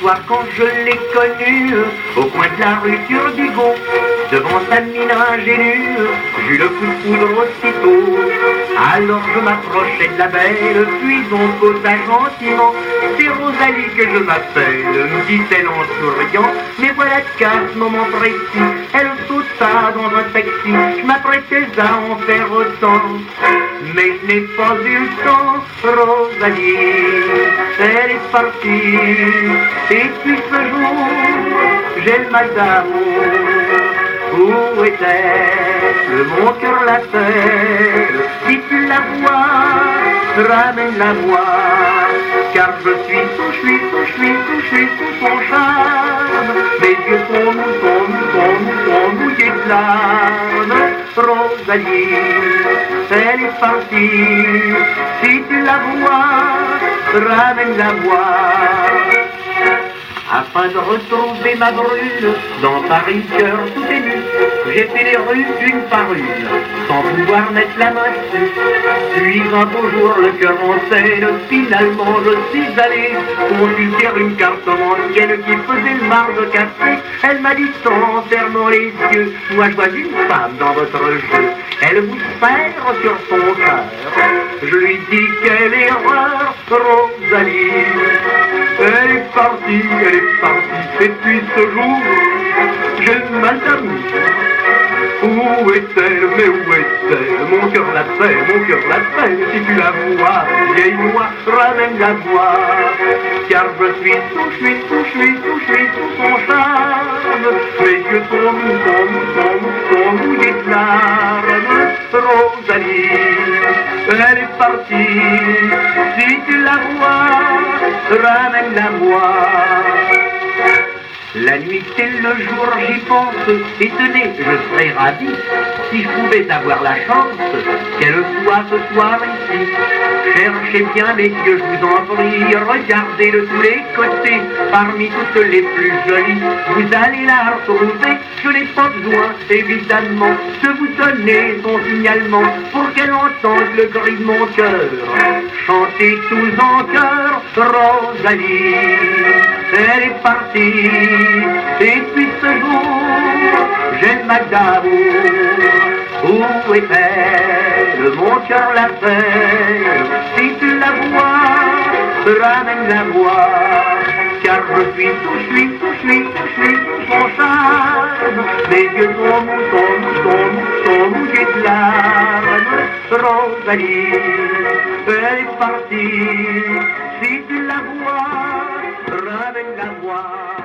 soir quand je l'ai connue, au coin de la rue Turbigo, devant sa mine ingénue, j'eus le coup de foudre aussitôt. Alors je m'approchai de la belle, puis on causa gentiment. C'est Rosalie que je m'appelle, me dit-elle en souriant. Mais voilà qu'à ce moment précis, elle sauta dans un taxi. Je m'apprêtais à en faire autant, mais je n'ai pas eu le temps. Rosalie, elle est partie, et depuis ce jour, j'ai le mal d'amour. Où est-elle? Mon cœur l'appelle. Si tu la vois, ramène-la voir. Car je suis touché sous son charme. Mes yeux sont mouillés de larmes. Rosalie, elle est partie. Si tu la vois, ramène-la voir. Afin de retrouver ma brune, dans Paris, cœur tout ému, j'ai fait les rues une par une, sans pouvoir mettre la main dessus. Puis un beau jour, le cœur en scène, finalement je suis allé consulter une cartomancienne qui faisait le marge café. Elle m'a dit en fermant les yeux, moi je vois une femme dans votre jeu, elle vous serre sur son cœur. Je lui dis quelle erreur, Rosalie, elle est partie, et depuis ce jour, j'ai le mal d'amour. Où est-elle, mais où est-elle? Mon cœur l'appelle, si tu la vois, vieille moi, ramène-la voir. Car je suis touché sous son charme. Mes yeux sont mouillés de larmes. Rosalie, elle est partie, si tu la vois, ramène-la voir. La nuit et le jour j'y pense, et tenez, je serais ravi si je pouvais avoir la chance qu'elle soit ce soir ici. Cherchez bien messieurs, je vous en prie, regardez de tous les côtés, parmi toutes les plus jolies, vous allez la retrouver. Je n'ai pas besoin, évidemment, de vous donner son signalement pour qu'elle entende le cri de mon cœur. Chantez tous en chœur, Rosalie, elle est partie, et depuis ce jour, j'ai le mal d'amour. Où est-elle? Mon cœur l'appelle. Si tu la vois, ramène-la voir. Car je suis touché sous son charme. Mes yeux sont mouillés de larmes. Rosalie, elle est partie. Si tu la vois, ramène-la voir.